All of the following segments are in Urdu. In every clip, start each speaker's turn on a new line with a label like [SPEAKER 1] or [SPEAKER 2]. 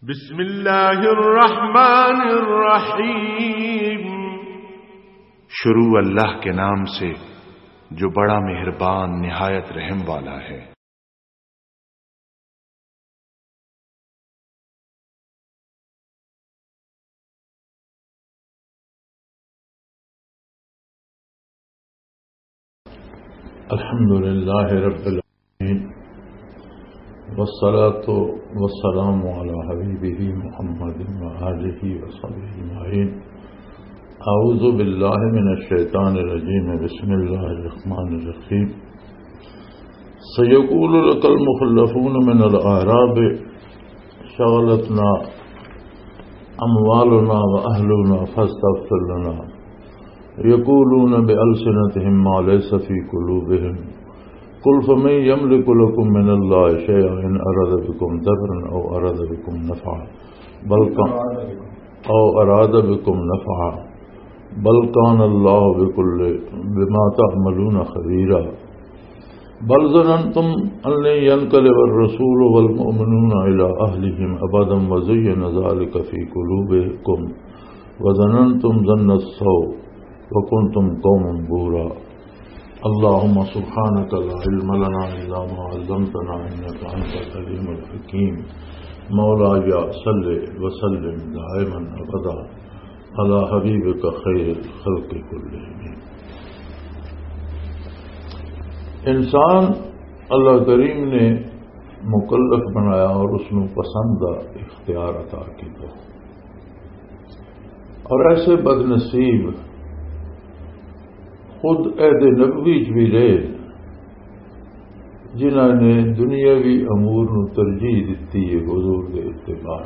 [SPEAKER 1] بسم اللہ الرحمن الرحیم،
[SPEAKER 2] شروع اللہ کے نام سے جو بڑا مہربان نہایت رحم والا ہے۔
[SPEAKER 3] الحمدللہ رب العالمین، والصلاة والسلام علی حبیبہ محمد وآلہ وصحبہ اجمعین۔ اعوذ باللہ من الشیطان الرجیم، بسم اللہ الرحمن الرحیم۔ سیقول لک المخلفون من الاعراب شغلتنا اموالنا واہلنا فاستغفر لنا، یقولون بألسنتهم ما ليس في قلوبهم، قل فمن يملك لكم من الله شيئا إن أراد بكم ضرا أو أراد بكم نفعا بل كان الله بما تعملون خبيرا، بل ظننتم أن لن ينقلب الرسول والمؤمنون إلى أهلهم أبدا وزين ذلك في قلوبكم وظننتم ظن السوء وكنتم قوما بورا۔ اللهم سبحانك لا علم لنا إلا ما علمتنا إنك أنت العليم الحكيم۔ مولاي صل وسلم دائما أبدا على حبيبك خير الخلق كلهم۔ انسان اللہ کریم نے مکلف بنایا اور اس میں پسندہ اختیار عطا کیا، اور ایسے بد نصیب خود عہد نبوی بھی رہے جنہوں نے دنیاوی امور نو ترجیح دیتی ہے حضور کے اتباع،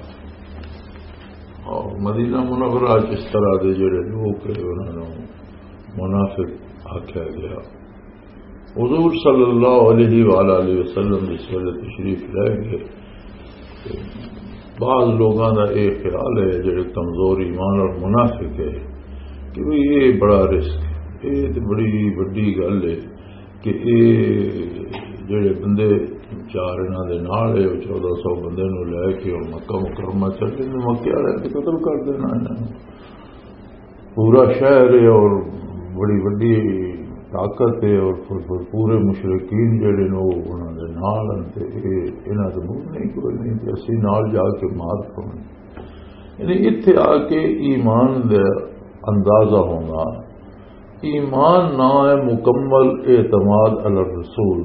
[SPEAKER 3] اور مدینہ منورہ اس طرح کے جڑے لوگ ہیں انہوں نے منافق آخیا گیا۔ حضور صلی اللہ علیہ وآلہ وسلم اس ویلے تشریف لے گئے، بعض لوگوں کا یہ خیال ہے جڑے کمزور ایمان اور منافق ہے کہ یہ بڑا رسک، یہ بڑی وڈی گل ہے کہ یہ جڑے بندے چار انہوں کے نال ہے 1400 بندے نو لے کے اور مکہ مکرمہ چلے، مکے والے تو قتل کر دینا انہوں، پورا شہر ہے اور بڑی وڈی طاقت ہے، اور پورے مشرکین جڑے نو انہوں کے نال انہوں تو منہ نہیں کوئی نہیں کہ اسی نال جا کے مار پاؤں، یعنی اتنے آ کے ایمان کا اندازہ ہونا۔ ایمان نہ ہے مکمل اعتماد علی الرسول،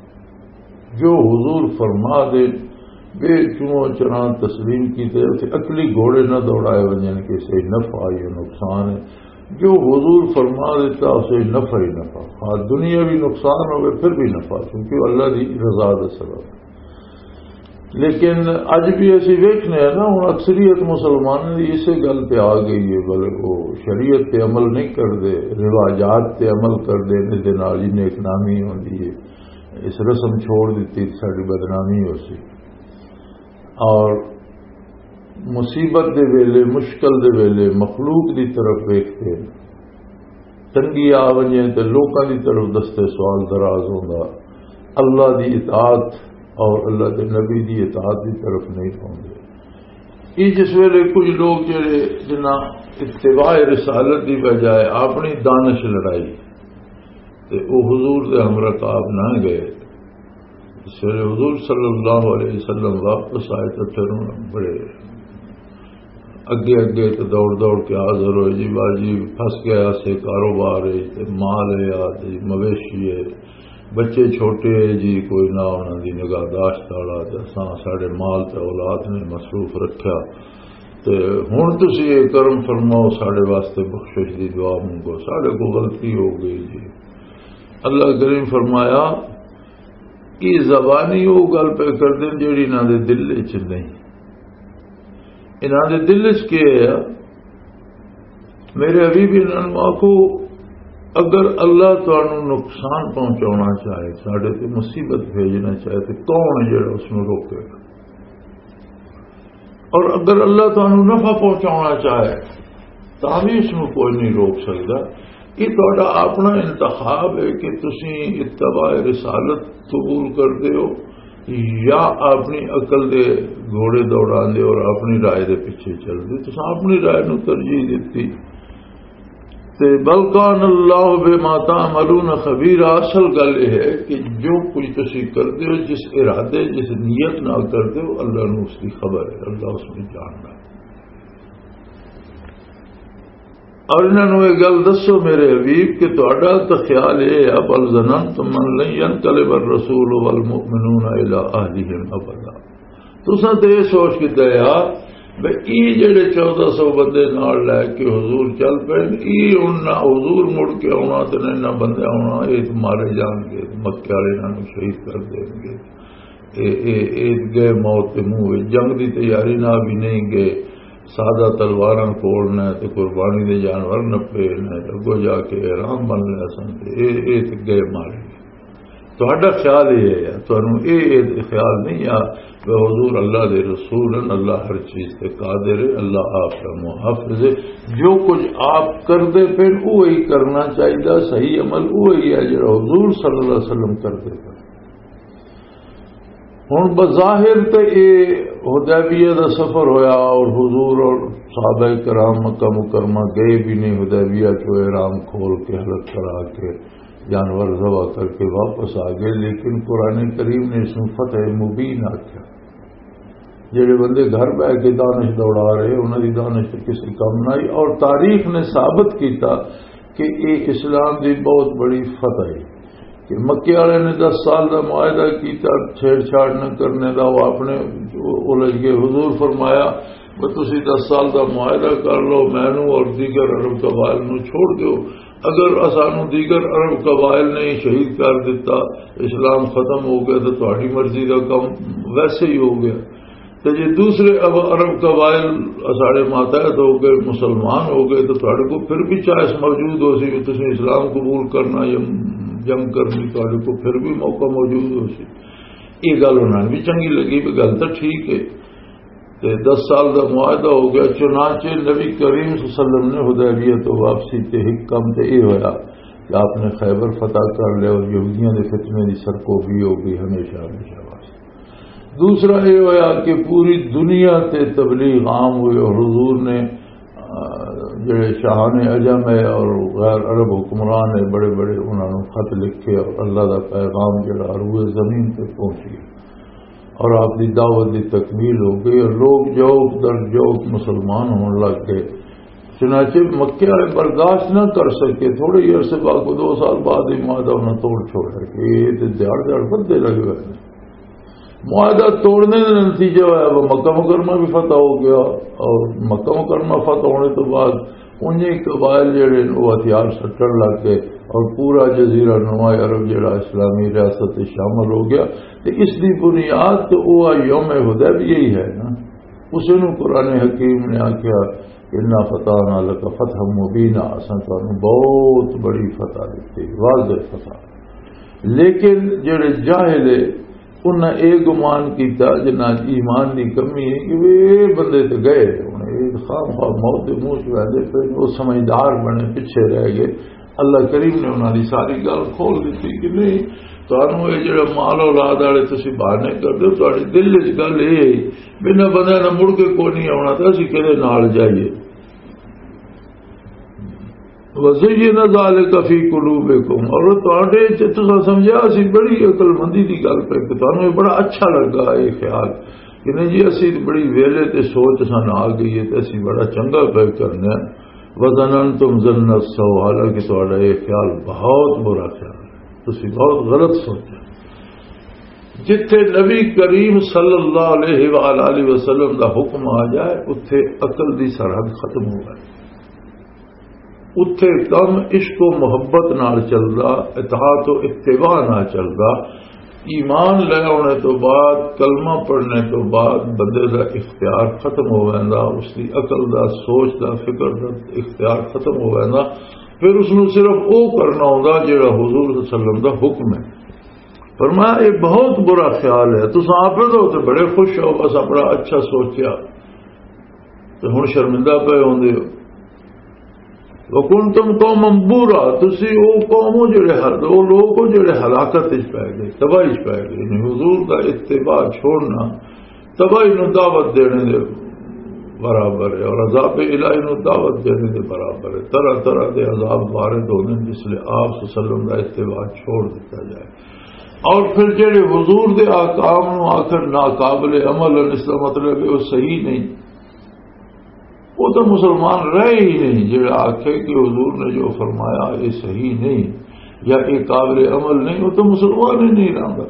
[SPEAKER 3] جو حضور فرما دے بے چوں چراں تسلیم کی تے عقلی گھوڑے نہ دوڑائے ونجن کہ سے نفع یا نقصان ہے، جو حضور فرما دیتا اسے نفع ہی نفع، ہاں دنیا بھی نقصان ہوگا پھر بھی نفع، کیونکہ اللہ کی رضا دا سبب۔ لیکن اج بھی ایسی ویکھنے ہیں نا، ہوں اکثریت مسلمانوں کی اسی گل پہ آ گئی ہے، بلے وہ شریعت پہ عمل نہیں کرتے، رواجات پہ عمل کرتے، جی نیک نامی ہوتی ہے، اس رسم چھوڑ دیتی ساری بدنامی ہو سی، اور مصیبت دے ویلے مشکل دے ویلے مخلوق دی طرف ویکھتے، تنگی آ ونجے تے لوکاں دی طرف دستے سوال دراز ہوگا، اللہ دی اطاعت اور اللہ کے نبی دی اطاعت کی طرف نہیں پہنچے۔ یہ جس ویلے کچھ لوگ جڑے جنہ اتباع رسالت کی بجائے اپنی دانش لڑائی تے وہ حضور دے ہمراکاب نہ گئے، اس ویلے حضور صلی اللہ علیہ وسلم واپس آئے تو پھر بڑے اگے اگے تو دوڑ دوڑ کے حاضر ہوئے، جی باجی پھنس گیا سے کاروبار ہے، مال ہے، مویشی ہے، بچے چھوٹے جی کوئی نہ انہوں کی نگاہداشت والا، ساڑے مال تے اولاد نے مصروف رکھا، تے ہن تسی یہ کرم فرماؤ ساڑے واسطے بخشش دی دعا منگو، ساڑے کو غلطی ہو گئی جی۔ اللہ کریم فرمایا کہ زبانی وہ گل پہ کر دیں جیڑی انہوں دے دل چ نہیں، انہوں دے دل چ کیا ہے؟ میرے ابھی بھی انہوں آخو اگر اللہ تمہیں نقصان پہنچانا چاہے، ساڑے تے مصیبت بھیجنا چاہے تو کون جڑا اس میں روکے گا، اور اگر اللہ تمہیں نفع پہنچانا چاہے تو بھی اس میں کوئی نہیں روک سکتا۔ یہ تہاڈا اپنا انتخاب ہے کہ تسی اتباع رسالت قبول کرتے ہو یا اپنی عقل دے گھوڑے دوڑاندے اور اپنی رائے دے پیچھے چل دے. تو اپنی رائے نو ترجیح دیتی. بل کان اللہ بما تعملون خبیر. اصل گل یہ ہے کہ جو کچھ تسی کرتے ہو، جس ارادے جس نیت نہ کرتے ہو، اللہ نو اس کی خبر ہے، اللہ اس میں جاننا. اور انہوں نے یہ گل دسو میرے حبیب کہ تہاڈا تو خیال یہ ہے بل ظننتم من لن ينقلب الرسول والمؤمنون الى اهلهم ابدا. تساں تے یہ سوچ کے دیا بھئی جڑے 1400 بندے نال لے کے حضور چل پے، حضور مڑ کے آنا تو نہ بندے آنا، یہ مارے جان گے، مکے والے انہوں شہید کر دیں گے. گئے موت کے منہ، جنگ کی تیاری نہ بھی نہیں گئے، سادہ تلوار کھولنا تو قربانی دے جانور نپے اگو جا کے احرام بن لیا سن، یہ گئے مارے. تہاڈا خیال یہ ہے، تمہیں یہ خیال نہیں آ حضور اللہ دے رسول ہیں، اللہ ہر چیز سے قادر ہے، اللہ آپ کا محافظ ہے. جو کچھ آپ کرتے پھر وہی کرنا چاہیے، صحیح عمل وہی ہے جو حضور صلی اللہ علیہ وسلم کرتے پھر. ہوں بظاہر تو یہ حدیبیہ کا سفر ہویا اور حضور اور صحابہ کرام مکہ مکرمہ گئے بھی نہیں، حدیبیہ کو احرام کھول کے حلق کرا کے جانور ذبح کر کے واپس آ گئے. لیکن قرآن کریم نے اس میں فتح مبین آخیا. جڑے بندے گھر بہ کے دانش دوڑا رہے انہوں کی دانش کسی کم نہ آئی. اور تاریخ نے ثابت کیتا کہ یہ اسلام کی بہت بڑی فتح ہے کہ مکے والے نے 10 سال کا معاہدہ کیتا چھیڑ چھاڑ نہ کرنے کا، وہ اپنے الجھ گئے. حضور فرمایا کہ تسی 10 سال کا معاہدہ کر لو، مینو اور دیگر عرب قبائل نو چھوڑ دو. اگر اسانو دیگر عرب قبائل نے شہید کر دیتا، اسلام ختم ہو گیا تو تہاڈی مرضی کا کام ویسے ہی ہو گیا. تو جی دوسرے عرب قبائل ساڑے ماتحت ہو گئے، مسلمان ہو گئے، تو تہاڈے کو پھر بھی چائس موجود ہو سی کہ تسی اسلام قبول کرنا یا جنگ کرنی، تہاڈے کو پھر بھی موقع موجود ہو سی. یہ گل انہوں نے بھی چنگی لگی کہ گل تو ٹھیک ہے. 10 سال کا معاہدہ ہو گیا. چنانچہ نبی کریم صلی اللہ علیہ وسلم نے حدیبیہ تو واپسی تے حکم تے یہ ہویا کہ آپ نے خیبر فتح کر لیا اور یہودیاں دے فتنے کی سرکوبی ہو گئی ہمیشہ ہمیشہ واسطے. دوسرا یہ ہویا کہ پوری دنیا تے تبلیغ عام ہوئی اور حضور نے جڑے شاہان عجم ہے اور غیر عرب حکمران ہے بڑے بڑے انہوں نے خط لکھے اور اللہ کا پیغام جڑا روئے زمین پہ پہنچ گیا اور آپ کی دعوت کی تکمیل ہو گئی اور لوگ جوک در جوک مسلمان ہونے لگ گئے. چنانچہ مکے والے برداشت نہ کر سکے. تھوڑے ہی عرصے بعد کو 2 سال بعد ہی معاہدہ انہیں توڑ چھوڑا کہ یہ تو دیہڑ دیہڑ بدے لگے ہوئے. معاہدہ توڑنے کا نتیجہ ہوا وہ مکہ مکرمہ بھی فتح ہو گیا اور مکہ مکرمہ فتح ہونے تو بعد انہیں قبائل جڑے وہ ہتھیار سٹن لگ گئے اور پورا جزیرہ نما عرب جڑا اسلامی ریاست شامل ہو گیا. اس کی بنیاد تو وہ یوم حدیبیہ ہی ہے نا. اسے نو قرآن حکیم نے آخیا انا فتحنا لک فتح مبینا، اساں تانوں بہت بڑی فتح دیتی، واضح فتح. لیکن جڑے جاہل انہیں یہ گمان کیتا جنہ ایمان کی کمی ہے کہ وہ بندے تو گئے خام خواہ موت کے منہ چاہتے پھر وہ سمجھدار بنے پیچھے رہ گئے. اللہ کریم نے انہوں نے ساری گل کھول دیتی کہ نہیں تمہوں یہ جڑا مال اولاد والے تھی بہانے کرتے ہو تاری دل چ گل یہ بنا بندے نہ مڑ کے کوئی نہیں آنا تو اسی کہ نال جائیے. وزین ذالک فی قلوبکم، اور تہاڈے سمجھا اسی بڑی عقل مندی کی گل پہ کہ تمہیں بڑا اچھا لگا یہ خیال کہ نہیں جی اسی بڑی ویلے تے سوچ سن آ گئی ہے تو اسی بڑا چنگا پہ کرنا. وظننتم ظن السوء، حالانکہ تہاڈا یہ خیال بہت برا خیال ہے، تسی بہت غلط سوچا. جتھے نبی کریم صلی اللہ علیہ وآلہ وسلم کا حکم آ جائے اتھے عقل دی سرحد ختم ہو جائے. اتھے کم عشق و محبت نال چلدا، اطاعت و اتباع نہ چلدا. ایمان لے آنے تو بعد کلمہ پڑھنے تو بعد بندے دا اختیار ختم ہو جاتا، اس کی عقل دا سوچ دا فکر دا اختیار ختم ہو جاتا. پھر اس نو صرف وہ کرنا ہوگا جڑا حضور صلی اللہ علیہ وسلم دا حکم ہے. فرمایا یہ بہت برا خیال ہے. تم آپ تو بڑے خوش ہو بس بڑا اچھا سوچیا تو ہن شرمندہ پہ ہوندے ہو. وکنتم قوما بورا، تسی وہ قوم وہ لوگ جڑے ہلاکت پی گئے، تباہی پی گئے. یعنی حضور کا اتباع چھوڑنا تباہی نو دعوت دینے دے برابر ہے، اور عذاب الہی نو دعوت دینے دے برابر ہے. طرح طرح کے عذاب وارد ہونے جس لیے آپ صلی اللہ علیہ وسلم کا اتباع چھوڑ دیتا جائے. اور پھر جڑے حضور دے احکام نو آخر ناقابل عمل، اس کا مطلب ہے وہ صحیح نہیں، وہ تو مسلمان رہے ہی نہیں. جڑا آخے کہ حضور نے جو فرمایا یہ صحیح نہیں یا یہ قابل عمل نہیں، وہ تو مسلمان ہی نہیں رہا.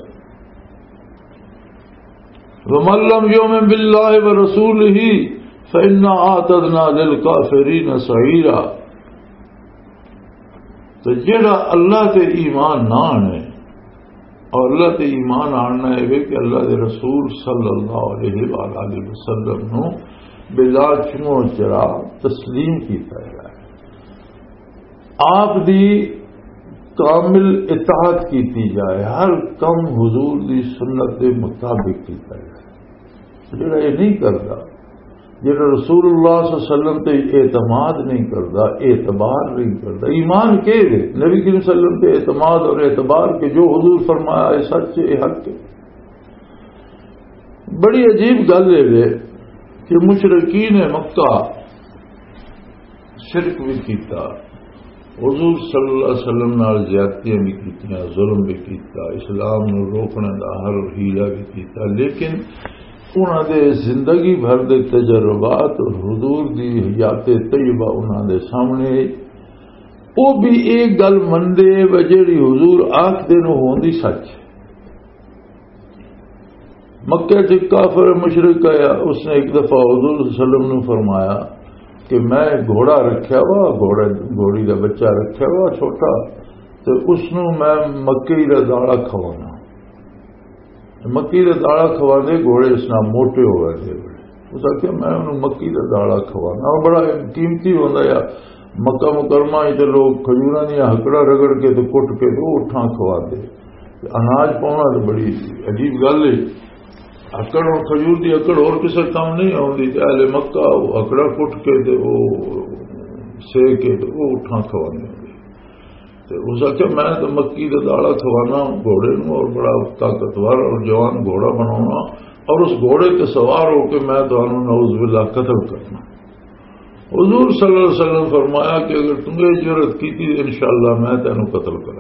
[SPEAKER 3] وَمَن لَّمْ يُؤْمِن بِاللَّهِ وَرَسُولِهِ فَإِنَّا أَعْتَدْنَا لِلْكَافِرِينَ سَعِيرًا. تو جڑا اللہ تے ایمان نہ آنے، اور اللہ تے ایمان آنا ہے کہ اللہ دے رسول صلی اللہ علیہ وآلہ وسلم نو بلا چنو چرا تسلیم کیتا ہے، آپ دی کامل اطاعت کیتی جائے، ہر کم حضور دی سنت دے مطابق کیتا ہے. جڑا یہ نہیں کرتا، جڑا رسول اللہ صلی اللہ علیہ وسلم تے اعتماد نہیں کرتا، اعتبار نہیں کرتا، ایمان کے دے نبی کریم صلی اللہ علیہ وسلم تے اعتماد اور اعتبار کے جو حضور فرمایا ہے سچ ہے، حق ہے. بڑی عجیب گل ہے کہ مشرکین مکہ شرک بھی کیتا، حضور صلی اللہ علیہ وسلم نال زیادتیاں بھی کیتیاں، ظلم بھی کیتا، اسلام نو روکنے دا ہر ہیلا بھی کیتا، لیکن انہاں دے زندگی بھر دے تجربات اور حضور دی حیات طیبہ انہاں دے سامنے وہ بھی ایک گل مندے و جیڑی حضور آکھدے نو ہوندی سچ. مکہ چ کافر مشرک آیا، اس نے ایک دفعہ حضور صلی اللہ علیہ وسلم نے فرمایا کہ میں گھوڑا رکھیا وا، گھوڑی کا بچہ رکھیا وا چھوٹا، تو اس نو میں مکئی کا داڑا کھوانا. مکی کا داڑا کھوا دے گھوڑے اس نام موٹے ہو گئے تھے. اس آخیا میں انہوں مکی کا داڑا کھوانا، اور بڑا قیمتی ہوتا ہے. مکہ مکرمہ ہی تو لوگ کھجورا دیا ہکڑا رگڑ کے تو کٹ کے تو اٹھاں کھوا دے. اناج پاؤنا تو بڑی عجیب گل ہے. اکڑ اور کھجور دی اکڑ اور کسی کام نہیں آتی. اہل مکہ وہ اکڑا کٹ کے تو وہ سے کے تو وہ اٹھاں کھوانے. اس آخیا میں تو مکی کا داڑا کھوانا گھوڑے نو، اور بڑا طاقتور اور جوان گھوڑا بناؤنا، اور اس گھوڑے کے سوار ہو کے میں تو نعوذ باللہ قتل کرنا. حضور صلی اللہ علیہ وسلم فرمایا کہ اگر تم نے جرت کی تھی انشاءاللہ میں تینوں قتل کرا.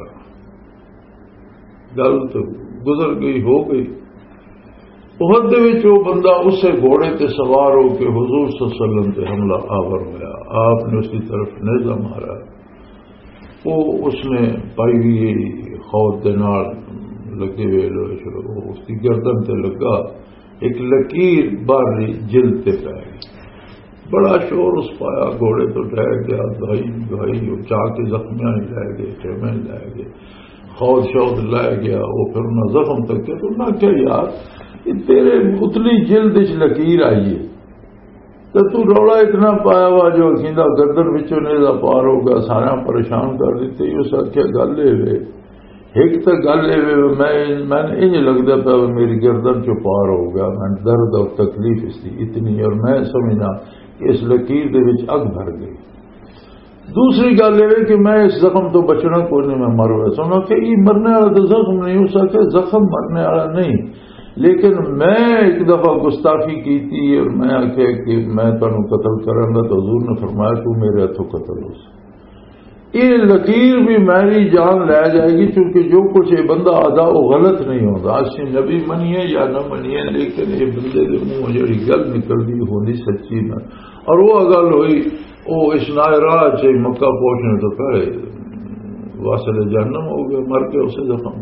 [SPEAKER 3] گل تو گزر گئی، ہو گئی. احد دے وہ بندہ اسے گھوڑے تے سوار ہو کے حضور صلی اللہ علیہ وسلم تے حملہ آور ہوا. آپ نے اس کی طرف نیزہ مارا، وہ اس نے پائی ہوئی خود کے نال لگے ہوئے اس کی گردن تے لگا، ایک لکیر باہر جلد تے پی گئی. بڑا شور اس پایا، گھوڑے تو ڈہ گیا، دوائی چاہ کے زخمیاں لے گئے، خیمے لے گئے، خود شود لے گیا. وہ پھر انہیں زخم تک کیا تو میں کیا یار تیرے اتلی جلد لکیر آئی ہے تو رولا اتنا پایا وا جو کھیندا گردن وچوں نیزا پار ہو گیا، سارا پریشان کر دیتے. اس آخیا گل یہ ایک تو گل یہ میں یہ لگتا پیا میری گردن چو پار ہو گیا، میں درد اور تکلیف اس کی اتنی، اور میں سمجھنا کہ اس لکیر دے وچ اگ بھر گئی. دوسری گل یہ کہ میں اس زخم تو بچنا کوئی نہیں، میں مر گیا. سنا کہ یہ مرنے والا تو زخم نہیں. اس آخیا زخم مرنے والا نہیں، لیکن میں ایک دفعہ گستاخی کی تھی اور میں آخیا کہ میں تمہیں قتل کروں گا، تو حضور نے فرمایا تو میرے ہاتھوں قتل ہو. یہ لکیر بھی میری جان لے جائے گی، چونکہ جو کچھ یہ بندہ آدھا وہ غلط نہیں ہوتا. اچھی نبی منیے یا نہ منیے، لیکن یہ بندے کے منہ جڑی گل نکلتی ہونی سچی میں. اور وہ گل ہوئی وہ اس نائے راہ سے مکہ پہنچنے تو پہلے واصل جہنم ہو گیا، مر کے اسے زخم.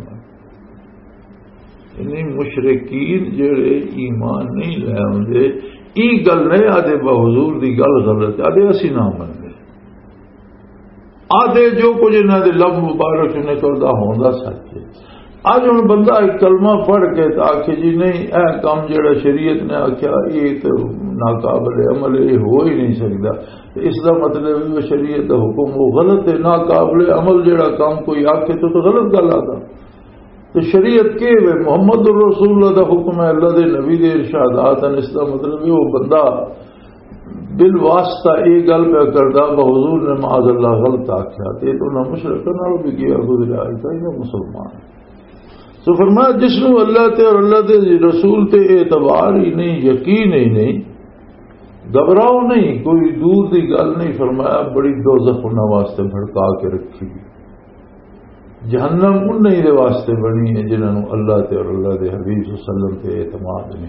[SPEAKER 3] یعنی مشرکین جڑے ایمان نہیں لے آتے یہ گل نہیں آدھے بحضور دی گل غلط آدھے اسی نہ منگے، آدھے جو کچھ انہوں دے لب مبارک نکلتا ہوندا سچ ہے. اج ہوں بندہ ایک کلمہ پڑھ کے آخے جی نہیں اے کام جڑا شریعت نے آخیا یہ تو ناقابل عمل یہ ہو ہی نہیں سکتا. اس کا مطلب شریعت کا حکم وہ غلط ہے. ناقابل عمل جڑا کام کوئی آخے تو غلط گل آتا. تو شریعت کے محمد رسول اللہ دا حکم ہے، اللہ دے نبی دے ارشادات ہیں. اس کا مطلب وہ بندہ بالواسطہ یہ گل پہ کردا حضور نے معاذ اللہ غلط آخیا تے تو نہ مشرک نال بھی گیا گزرا ہے مسلمان. تو فرمایا جس نو اللہ تے اور اللہ دے رسول تے اعتبار ہی نہیں، یقین ہی نہیں، گھبراؤ نہیں، کوئی دور دی گل نہیں. فرمایا بڑی دوزخ انہاں واسطے بھڑکا کے رکھی، جہنم انہی دے واسطے بنی ہے جنہاں نو اللہ تے اور اللہ دے حبیب صلی اللہ علیہ وسلم تے اعتماد نہیں.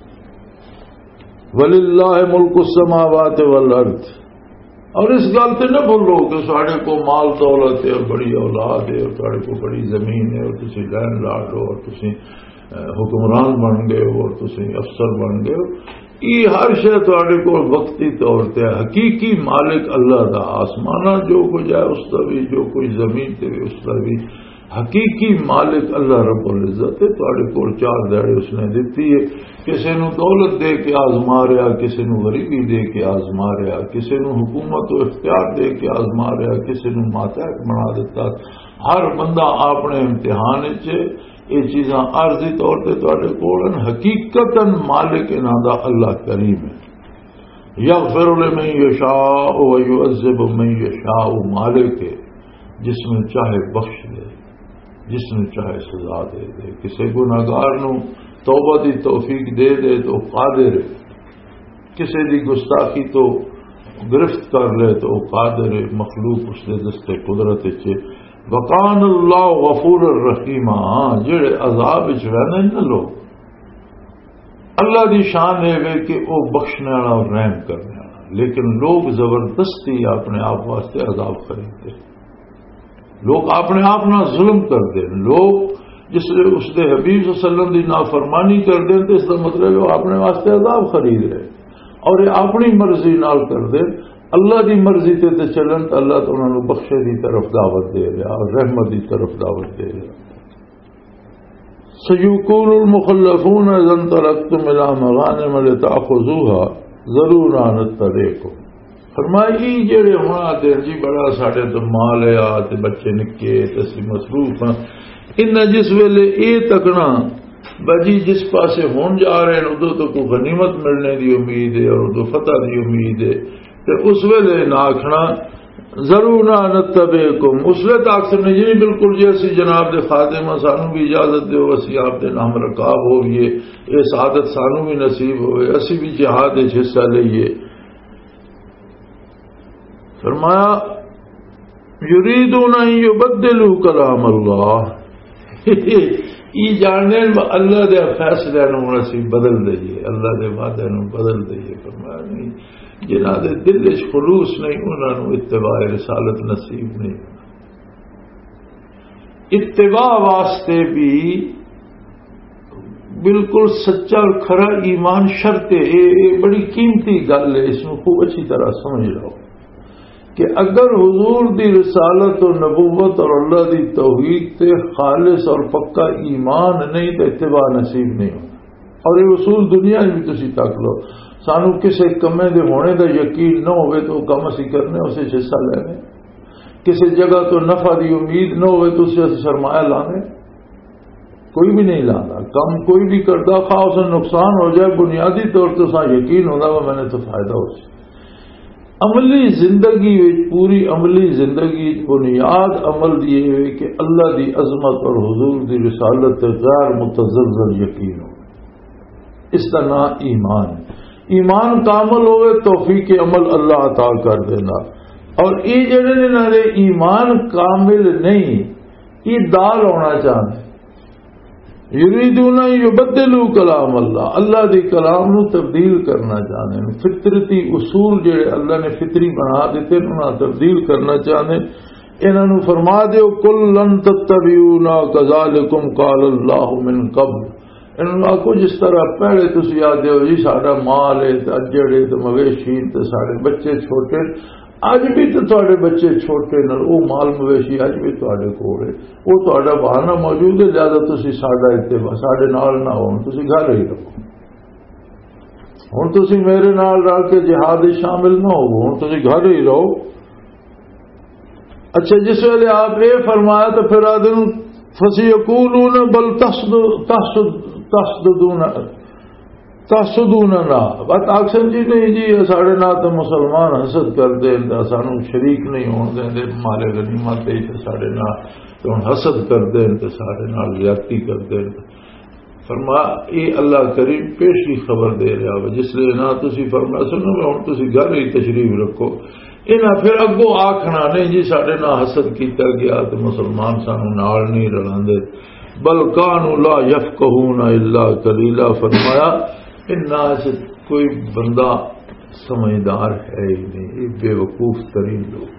[SPEAKER 3] وَلِلَّهِ مُلْكُ السَّمَاوَاتِ وَالْأَرْضِ. اور اس گل سے نہ بھولو کہ ساڑے کو مال دولت ہے اور بڑی اولاد ہے اور ساڑے کو بڑی زمین ہے اور تسی لینڈ لارڈ ہو اور تسی حکمران بن گئے ہو اور تسی افسر بن گئے ہو. یہ ہر شے تواڈے کو وقتی طور تے حقیقی مالک اللہ دا آسمانہ جو کچھ ہے اس دا بھی، جو کچھ زمین تے بھی اس دا بھی حقیقی مالک اللہ رب العزت ہے. تواڈے کول 4 دیہڑے اس نے دتی ہے. کسی نو دولت دے کے آزما رہا، کسی نو غریبی دے کے آزما رہا، کسی نو حکومت و اختیار دے کے آزما رہا، کسی نو ماتحت بنا دیتا. ہر بندہ اپنے امتحان چ یہ چیزاں عارضی طور پہ تواڈے کول حقیقت مالک انہاں دا اللہ کریم ہے. یغفر لمن یشاء ویعذب من یشاء. مالک ہے جس میں چاہے بخش دے، جس میں چاہے سزا دے دے. کسی گناہگار نو توبہ دی توفیق دے دے تو قادر ہے، کسی دی گستاخی تو گرفت کر لے تو قادر ہے. مخلوق اس دے دستے قدرت چ. وقان اللہ غفور الرحیم. جڑے عذاب وچ رہنے نہ لوگ، اللہ دی شان ہے کہ وہ بخشنے والا اور رحم کرنے والا، لیکن لوگ زبردستی اپنے آپ واسطے عذاب خریدتے، لوگ اپنے آپ نہ ظلم کرتے. لوگ جس نے اس دے حبیب صلی اللہ علیہ وسلم دی نافرمانی کر دیں تو اس کا مطلب ہے وہ اپنے واسطے عذاب خرید رہے، اور یہ اپنی مرضی نال کر دیں. اللہ دی مرضی تے چلن تو اللہ تو انہوں نے بخشے دی طرف دعوت دے رہا اور رحمت دی طرف دعوت دے رہا. سیقول المخلفون اذا انطلقتم الى مغانم لتاخذوها ضرورا نتبعكم. فرمائی جڑے ہونا تے جی بڑا ساڈے تو مال ہے تے بچے نکے تے اسی مصروف ہیں، ان جس ویلے یہ تکنا بجی جس پاسے ہون جا رہے ہیں ادو تو کوئی غنیمت ملنے دی امید ہے اور ادو فتح دی امید ہے، تو اس ویلے نہ آکھنا ضرور نہ نتبعکم. اس لیے تاکسر نے جی بالکل جی اسی جناب دے خادم سانو بھی اجازت دیو، اسی آپ دے نام رکاب ہوئیے، یہ سعادت سانو بھی نصیب ہوئے، اسی بھی جہاد حصہ لئیے. فرمایا یریدون ان یبدلوا کلام اللہ. یہ جاننے اللہ دے فیصلے نو اسی بدل دئیے، اللہ دے وعدے نو بدل دئیے. فرمایا نہیں، جنہاں دے دل وچ خلوص نہیں انہاں نو اتباع رسالت نصیب نہیں. اتباع واسطے بھی بالکل سچا اور کھرا ایمان شرط ہے. یہ بڑی قیمتی گل ہے، اس کو خوب اچھی طرح سمجھ لو کہ اگر حضور دی رسالت و نبوت اور اللہ دی توحید تے خالص اور پکا ایمان نہیں تو اتباع نصیب نہیں ہونا. اور یہ اصول دنیا بھی تسی تک لو. سانو کسی کمے دے ہونے دا یقین نہ ہوئے تو کم اسی کرنے اسے حصہ لینے، کسی جگہ تو نفع دی امید نہ ہوئے تو اسے سرمایہ لانے، کوئی بھی نہیں لانا. کم کوئی بھی کرتا خواہ اسے نقصان ہو جائے بنیادی طور تو سا یقین ہوتا وہ میں نے تو فائدہ ہو جائے. عملی زندگی پوری عملی زندگی بنیاد عمل دیے ہوئے کہ اللہ دی عظمت اور حضور دی رسالت غیر متزلزل یقین ہو. اس کا نام ایمان ہے. ایمان کامل ہوئے توفیق عمل اللہ عطا کر دینا. اور یہ جڑے نے ایمان کامل نہیں یہ دال ہونا چاہتے یریدون یبدلوا کلام اللہ. اللہ دی کلام نو تبدیل کرنا چاہتے ہیں. فطرتی اصول جڑے اللہ نے فطری بنا دیتے انہاں تبدیل کرنا چاہتے ہیں. انہاں نو فرما دیو کل لن تتبعونا کذالکم قال اللہ من قبل. انہاں کو جس طرح پہلے تسی آدھے ہو جی ساڈا مال ہے اجڑے تے مویشی تے ساڈے بچے چھوٹے، اج بھی تو تھوڑے بچے چھوٹے نہ وہ مال مویشی اج بھی تھوڑے کول ہے، وہ تھوڑا بہانہ موجود ہے، زیادہ تسی ساڈا اتباع ساڈے نال نہ ہو، تسی گھر ہی رہو. ہن تسی میرے نال رل کے جہاد شامل نہ ہو، ہن تسی گھر ہی رہو. اچھا جس ویلے آپ یہ فرمایا تو پھر آدم فسیقولون بل تحسدون تحسدوننا بات آکسن جی نہیں جی ساڑھے نہ تو مسلمان حسد کرتے سانو شریک نہیں ہون دے مال غنیمت ساڑھے نہ تو حسد کرتے ساڑھے نال زیادتی کرتے فرما یہ اللہ کریم پیشی خبر دے رہا ہو جس لیے نہ تسی فرما سنو میں ہوں تسی گھر ہی تشریف رکھو انہاں پھر اگوں آکھنا نہیں جی ساڑھے نہ حسد کیتا گیا تو مسلمان سانو نال نہیں رلاندے بل کانوا لا یفقہون الا قلیلا فرمایا انہاں سے کوئی بندہ سمجھدار ہے ہی نہیں یہ بے وقوف ترین لوگ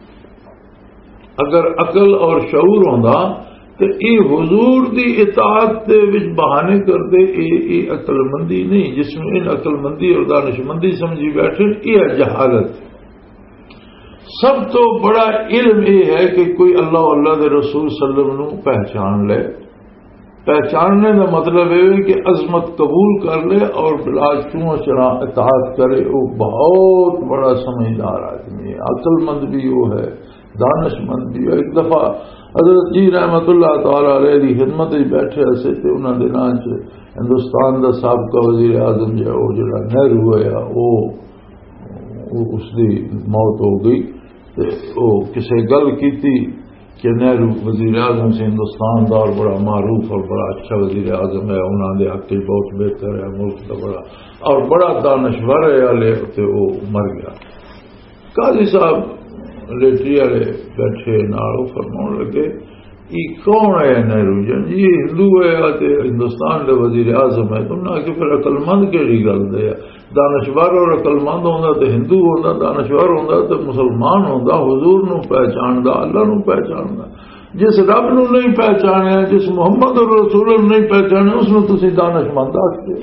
[SPEAKER 3] اگر عقل اور شعور ہوندا تو یہ حضور دی اطاعت دے وچ بہانے کرتے یہ عقل مندی نہیں جس میں ان عقل مندی اور دانش مندی سمجھی بیٹھے یہ جہالت سب تو بڑا علم یہ ہے کہ کوئی اللہ اللہ دے رسول صلی اللہ علیہ وسلم پہچان لے پہچاننے کا مطلب یہ کہ عظمت قبول کر لے اور بلا چوں چرا اطاعت کرے وہ بہت بڑا سمجھدار آدمی ہے عقل مند بھی وہ ہے دانش مند بھی ایک دفعہ حضرت جی رحمت اللہ تعالی علیہ دی خدمت بیٹھے ایسے تھے انہوں نے دنوں سے ہندوستان دا سابقہ وزیر اعظم جو وہ جڑا نہرو ہے وہ اس دی موت ہو گئی وہ کسی گل کی کہ نہرو وزیر اعظم سے ہندوستان دا اور بڑا معروف اور بڑا اچھا وزیر اعظم ہے انہوں نے حق بہت بہتر ہے ملک کا بڑا اور بڑا دانشور ہے وہ مر گیا قاضی صاحب لیٹری والے بیٹھے نالو فرمان لگے یہ کون ہے نہرو جی یہ ہندو ہے ہندوستان کے وزیر اعظم ہے تم نے کہ پھر عقل مند کہڑی گل دے دانشور اور عقل مند ہوتا تو ہندو ہوتا دانشور ہوتا تو مسلمان ہوتا حضور نو پہچاندا اللہ نو پہچاندا جس رب نو نہیں پہچانیا جس محمد اور رسول نو نہیں پہچانیا اس نو تسی دانش مند آکھدے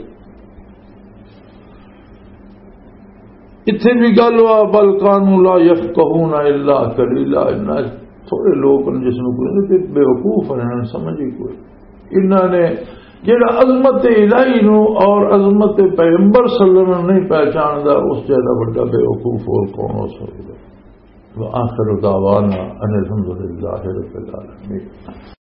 [SPEAKER 3] اتنے بھی گل ہوا بل کانوا لا یفقہون الا قلیلا تھوڑے لوگ جس میں کوئی بے وقوف ہیں سمجھی کوئی انہوں نے جڑا عظمت الہی نو اور عظمت پیغمبر صلی اللہ علیہ وسلم نہیں پہچاندا اس جیسا بڑا بے وقوف اور کون ہو سکتا ہے وآخر دعوانا ان الحمد للہ رب العالمین